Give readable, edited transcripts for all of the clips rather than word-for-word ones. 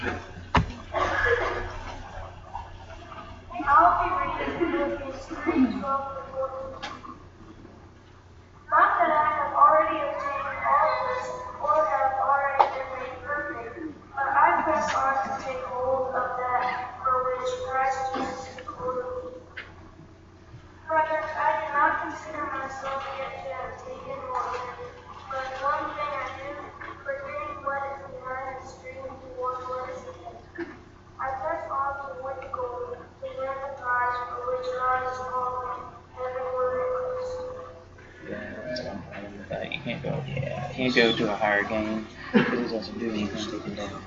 I'll be reading Philippians 3:12-14. Not that I have already obtained all this, or have already been made perfect, but I press on to take hold of that for which Christ Jesus took hold of me. Brethren, I do not consider myself yet to have taken hold of it, but one thing I do, forgetting what is behind and straining toward what is ahead. I press on toward the goal, to win the prize for which God has called me everywhere in Christ. Yeah, that's what I'm talking about. You can't go to a higher game because it doesn't do anything taken down.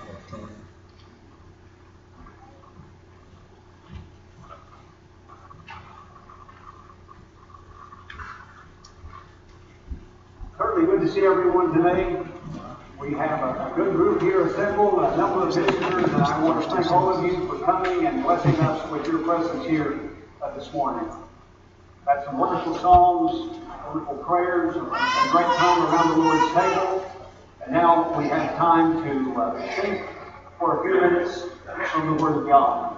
Certainly good to see everyone today. We have a good group here assembled, a number of visitors, and I want to thank all of you for coming and blessing us with your presence here this morning. Had some wonderful songs, wonderful prayers, a great time around the Lord's table. And now we have time to think for a few minutes from the Word of God.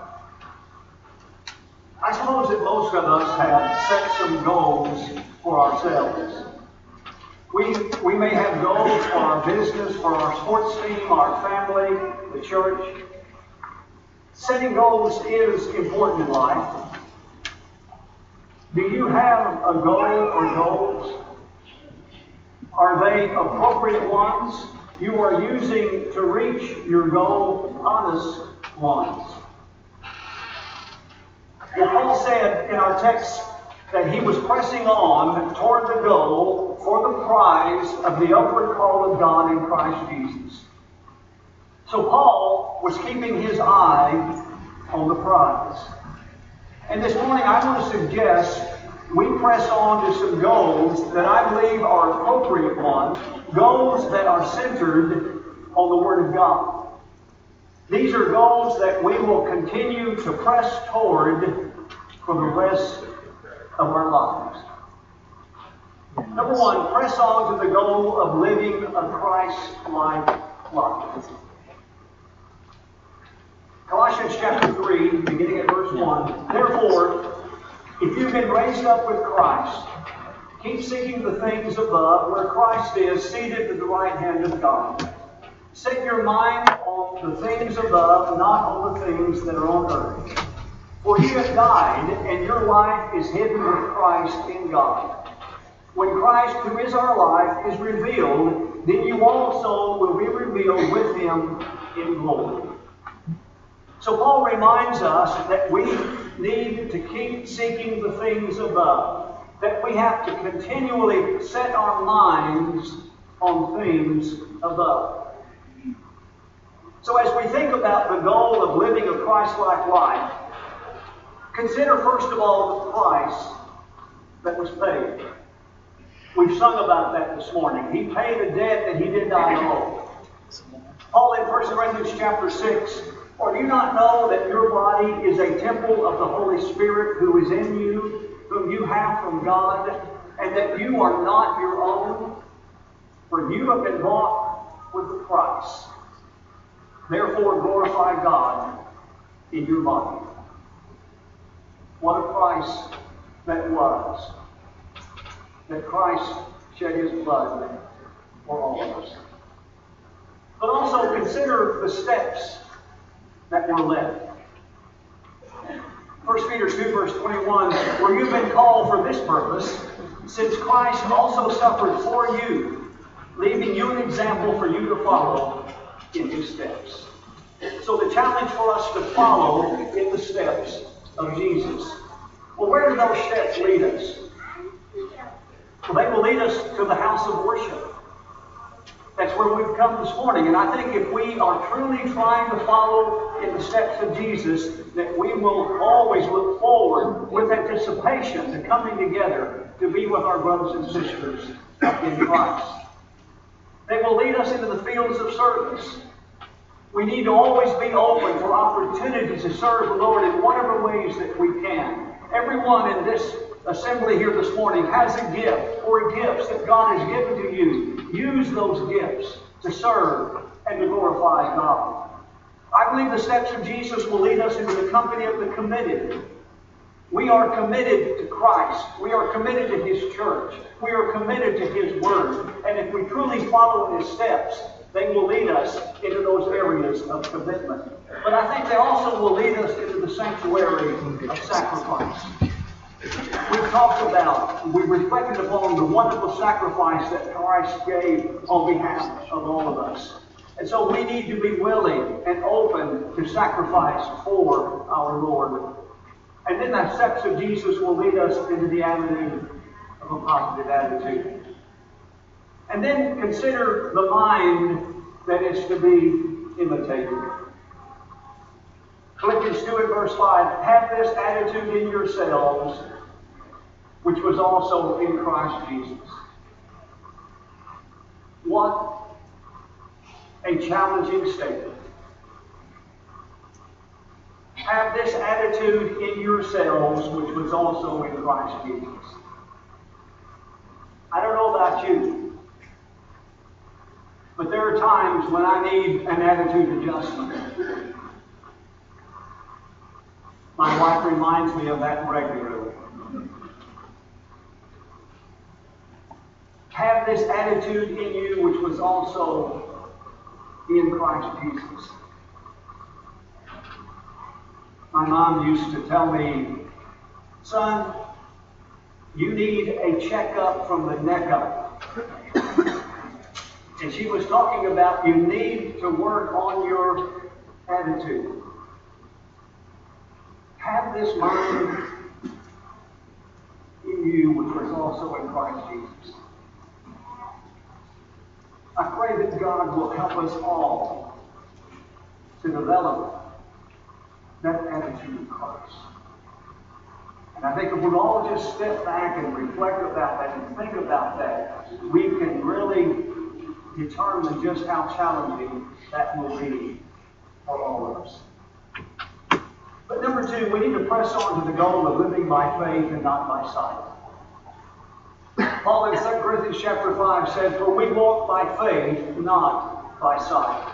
I suppose that most of us have set some goals for ourselves. We may have goals for our business, for our sports team, our family, the church. Setting goals is important in life. Do you have a goal or goals? Are they appropriate ones? You are using to reach your goal honest ones. Well, Paul said in our text that he was pressing on toward the goal for the prize of the upward call of God in Christ Jesus. So Paul was keeping his eye on the prize. And this morning I want to suggest we press on to some goals that I believe are appropriate ones, goals that are centered on the Word of God. These are goals that we will continue to press toward for the rest of our lives. Number one, press on to the goal of living a Christ-like life. Colossians chapter 3, beginning at verse 1. Therefore, if you've been raised up with Christ, keep seeking the things above, where Christ is seated at the right hand of God. Set your mind on the things above, not on the things that are on earth. For you have died, and your life is hidden with Christ in God. When Christ, who is our life, is revealed, then you also will be revealed with Him in glory. So Paul reminds us that we need to keep seeking the things above, that we have to continually set our minds on things above. So as we think about the goal of living a Christ-like life, consider first of all the price that was paid. We've sung about that this morning. He paid a debt that He did not owe. Paul in 1 Corinthians chapter 6, or do you not know that your body is a temple of the Holy Spirit who is in you, whom you have from God, and that you are not your own? For you have been bought with a price. Therefore glorify God in your body. What a price that was, that Christ shed His blood for all of us. But also consider the steps that were led. 1 Peter 2 verse 21, where you've been called for this purpose, since Christ also suffered for you, leaving you an example for you to follow in His steps. So the challenge for us to follow in the steps of Jesus. Well, where do those steps lead us? Well, they will lead us to the house of worship. That's where we've come this morning. And I think if we are truly trying to follow in the steps of Jesus, that we will always look forward with anticipation to coming together to be with our brothers and sisters in Christ. They will lead us into the fields of service. We need to always be open for opportunities to serve the Lord in whatever ways that we can. Everyone in this assembly here this morning has a gift or gifts that God has given to you. Use those gifts to serve and to glorify God. I believe the steps of Jesus will lead us into the company of the committed. We are committed to Christ. We are committed to His church. We are committed to His Word. And if we truly follow His steps, they will lead us into those areas of commitment. But I think they also will lead us into the sanctuary of sacrifice. We reflected upon the wonderful sacrifice that Christ gave on behalf of all of us. And so we need to be willing and open to sacrifice for our Lord. And then the steps of Jesus will lead us into the avenue of a positive attitude. And then consider the mind that is to be imitated. Philippians 2 and verse 5, have this attitude in yourselves, which was also in Christ Jesus. What a challenging statement. Have this attitude in yourselves, which was also in Christ Jesus. I don't know about you, but there are times when I need an attitude adjustment. My wife reminds me of that regularly. Have this attitude in you, which was also in Christ Jesus. My mom used to tell me, son, you need a checkup from the neck up. And she was talking about you need to work on your attitude. Have this mind in you, which was also in Christ Jesus. I pray that God will help us all to develop that attitude of Christ. And I think if we all just step back and reflect about that and think about that, we can really determine just how challenging that will be for all of us. But number two, we need to press on to the goal of living by faith and not by sight. Paul in 2 Corinthians chapter 5 said, for we walk by faith, not by sight.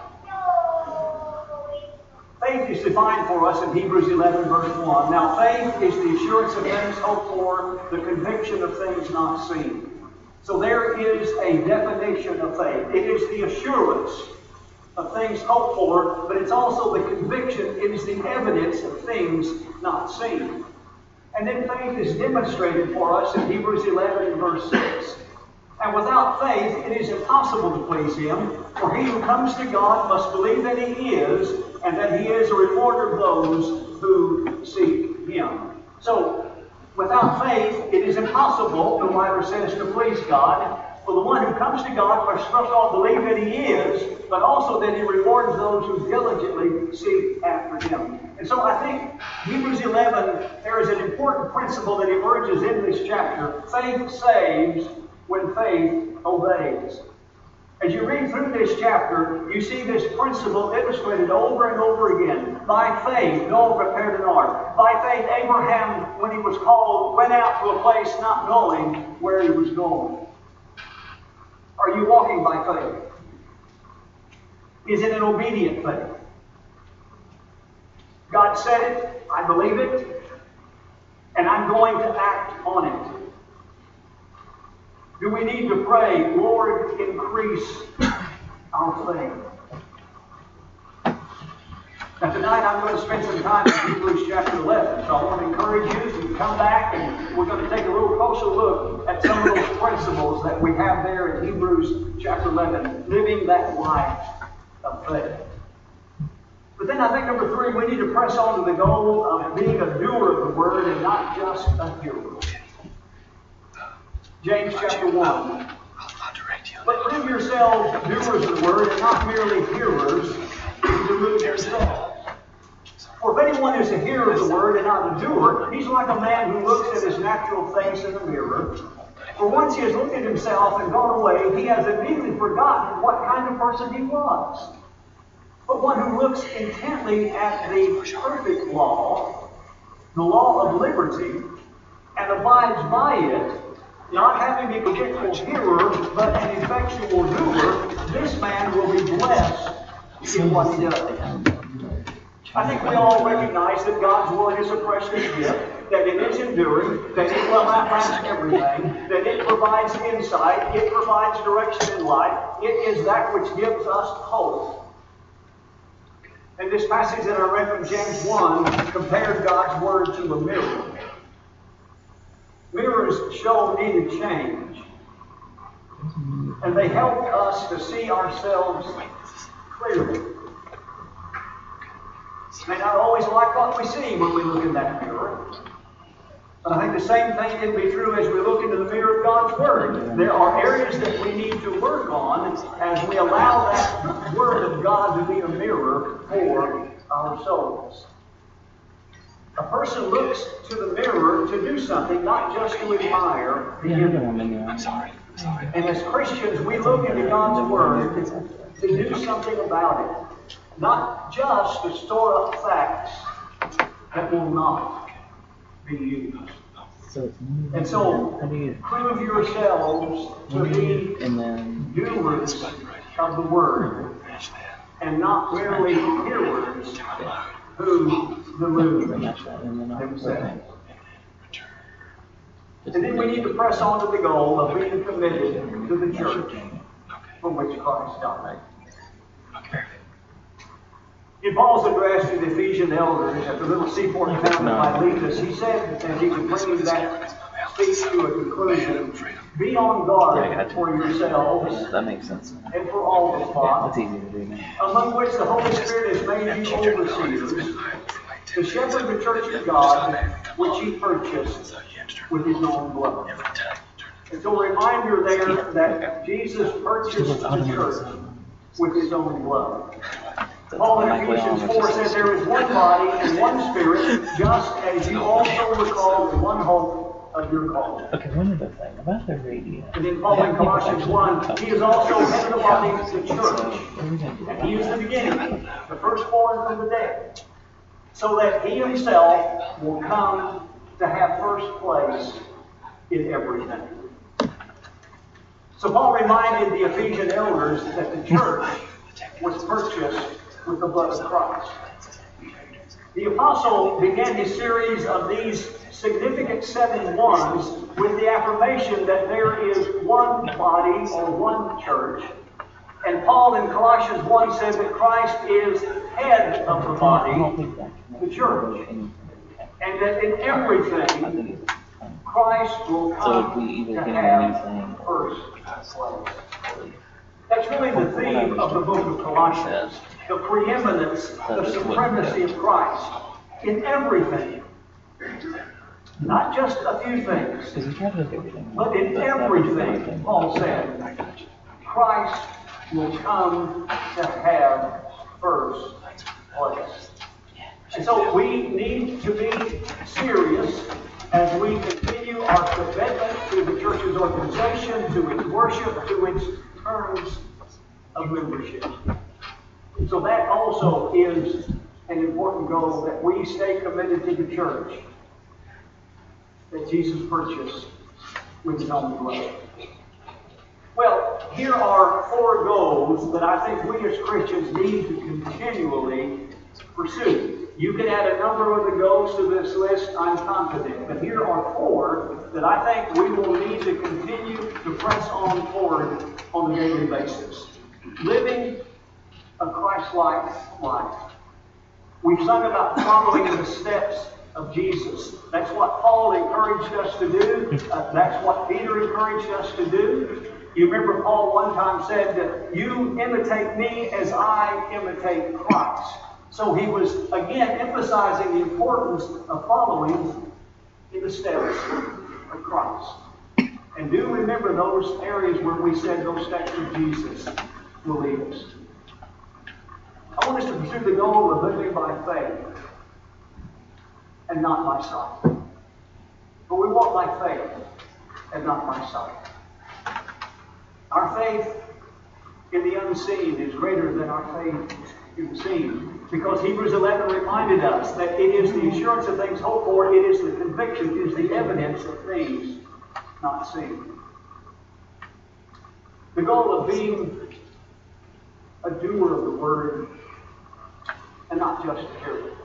Faith is defined for us in Hebrews 11 verse 1. Now faith is the assurance of things hoped for, the conviction of things not seen. So there is a definition of faith. It is the assurance of things hoped for, but it's also the conviction, it is the evidence of things not seen. And then faith is demonstrated for us in Hebrews 11 and verse 6. And without faith, it is impossible to please Him, for he who comes to God must believe that He is, and that He is a rewarder of those who seek Him. So, without faith, it is impossible, the writer says, to please God. For the one who comes to God must first of all believe that He is, but also that He rewards those who diligently seek after Him. And so I think Hebrews 11, there is an important principle that emerges in this chapter. Faith saves when faith obeys. As you read through this chapter, you see this principle illustrated over and over again. By faith, Noah prepared an ark. By faith, Abraham, when he was called, went out to a place not knowing where he was going. Are you walking by faith? Is it an obedient faith? God said it, I believe it, and I'm going to act on it. Do we need to pray, Lord, increase our faith? Now tonight I'm going to spend some time in Hebrews chapter 11. So I want to encourage you to come back and we're going to take a little closer look at some of those principles that we have there in Hebrews chapter 11, living that life of faith. But then I think number 3, we need to press on to the goal of being a doer of the word and not just a hearer. James chapter 1. But prove yourselves doers of the word and not merely hearers to delude yourselves. For if anyone is a hearer of the word and not a doer, he's like a man who looks at his natural face in the mirror. For once he has looked at himself and gone away, he has immediately forgotten what kind of person he was. But one who looks intently at the perfect law, the law of liberty, and abides by it, not having a forgetful hearer, but an effectual doer, this man will be blessed in what he does. I think we all recognize that God's Word is a precious gift, that it is enduring, that it will outlast everything, that it provides insight, it provides direction in life. It is that which gives us hope. And this passage that I read from James 1 compared God's Word to a mirror. Mirrors show needed change. And they help us to see ourselves clearly. May not always like what we see when we look in that mirror. But I think the same thing can be true as we look into the mirror of God's Word. There are areas that we need to work on as we allow that Word of God to be a mirror for our souls. A person looks to the mirror to do something, not just to admire the image. I'm sorry. And as Christians, we look into God's Word to do something about it. Not just to store up facts that will not be used. And so, prove yourselves to be doers of the Word and not merely hearers who delude themselves. And then we need to press on to the goal of being committed to the church for which Christ died. In Paul's address to the Ephesian elders at the little seaport town of Miletus, he said, as he was bringing that speech to a conclusion, be on guard for yourselves That makes sense. and for all the flock, That's easy to do now. among which the Holy Spirit has made you overseers, to shepherd the church of God, which he purchased with his own blood. And so a reminder there that Jesus purchased the church with his own blood. Paul in Ephesians 4 says there is one body and one Spirit, just as you also were called to one hope of your calling. Okay, one other thing about the radio. And then Paul in Colossians 1, he is also head of the body, the church. And he is the beginning, the firstborn from the dead, so that he himself will come to have first place in everything. So Paul reminded the Ephesian elders that the church was purchased with the blood of Christ. The apostle began his series of these significant 7 ones with the affirmation that there is one body or one church. And Paul in Colossians 1 says that Christ is head of the body, the church. And that in everything, Christ will come to have first place. That's really the theme of the book of Colossians. The preeminence, the supremacy of Christ in everything. Not just a few things, but in everything, Paul said, Christ will come to have first place. And so we need to be serious as we continue our commitment to the church's organization, to its worship, to its terms of membership. So that also is an important goal, that we stay committed to the church that Jesus purchased with his own blood. Well, here are 4 goals that I think we as Christians need to continually pursue. You can add a number of the goals to this list, I'm confident. But here are 4 that I think we will need to continue to press on forward on a daily basis. Living a Christ-like life. We've sung about following in the steps of Jesus. That's what Paul encouraged us to do. That's what Peter encouraged us to do. You remember Paul one time said, you imitate me as I imitate Christ. So he was, again, emphasizing the importance of following in the steps of Christ. And do remember those areas where we said those steps of Jesus will lead us. I want us to pursue the goal of living by faith and not by sight. But we walk by faith and not by sight. Our faith in the unseen is greater than our faith in the seen. Because Hebrews 11 reminded us that it is the assurance of things hoped for, it is the conviction, it is the evidence of things not seen. The goal of being a doer of the Word and not just to hear it.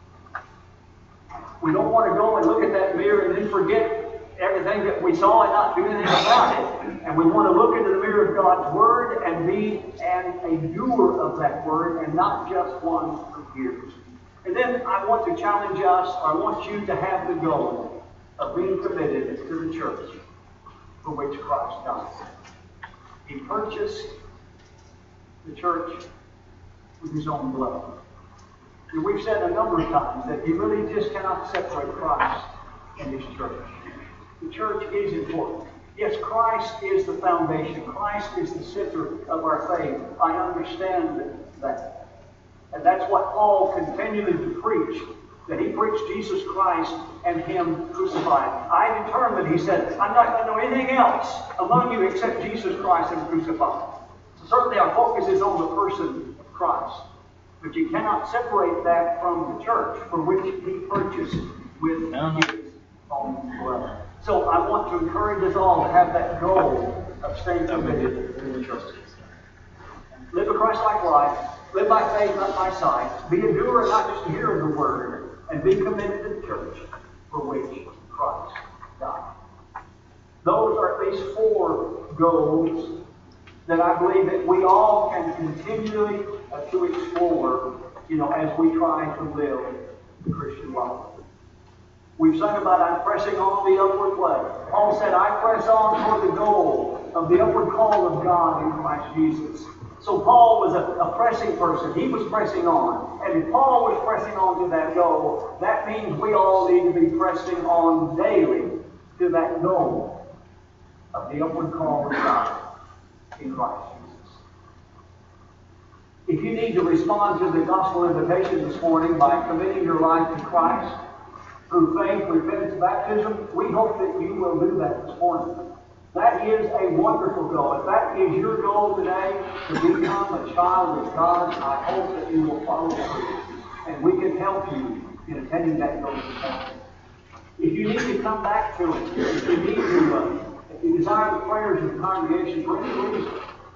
We don't want to go and look at that mirror and then forget everything that we saw and not do anything about it. And we want to look into the mirror of God's Word and be a doer of that Word and not just one who hears. And then I want to challenge us, I want you to have the goal of being committed to the church for which Christ died. He purchased the church with His own blood. And we've said a number of times that you really just cannot separate Christ and His church. The church is important. Yes, Christ is the foundation. Christ is the center of our faith. I understand that. And that's what Paul continued to preach, that he preached Jesus Christ and Him crucified. I determined, he said, I'm not going to know anything else among you except Jesus Christ and crucified. So certainly our focus is on the person of Christ. But you cannot separate that from the church for which He purchased with His own blood. So I want to encourage us all to have that goal of staying committed to the church. Live a Christ-like life. Live by faith, not by sight. Be a doer, not just a hearer of the Word. And be committed to the church for which Christ died. Those are at least 4 goals that I believe that we all can continually to explore, as we try to live the Christian life. We've sung about I'm pressing on the upward way. Paul said, I press on toward the goal of the upward call of God in Christ Jesus. So Paul was a pressing person. He was pressing on. And if Paul was pressing on to that goal, that means we all need to be pressing on daily to that goal of the upward call of God in Christ Jesus. If you need to respond to the gospel invitation this morning by committing your life to Christ through faith, repentance, baptism, we hope that you will do that this morning. That is a wonderful goal. If that is your goal today, to become a child of God, I hope that you will follow through. And we can help you in attending that goal this morning. If you need to come back to it, if you need to, if you desire the prayers of the congregation for any reason,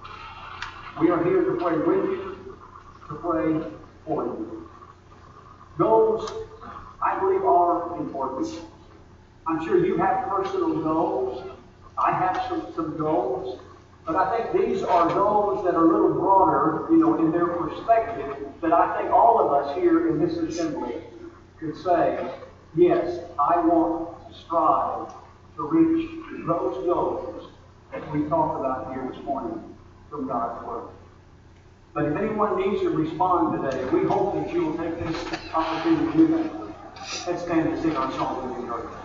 we are here to pray with you, to pray for you. Goals, I believe, are important. I'm sure you have personal goals. I have some goals. But I think these are goals that are a little broader, in their perspective, that I think all of us here in this assembly could say, yes, I want to strive to reach those goals that we talked about here this morning from God's Word. But if anyone needs to respond today, we hope that you will take this opportunity to do that. Let's stand and sing our song with you.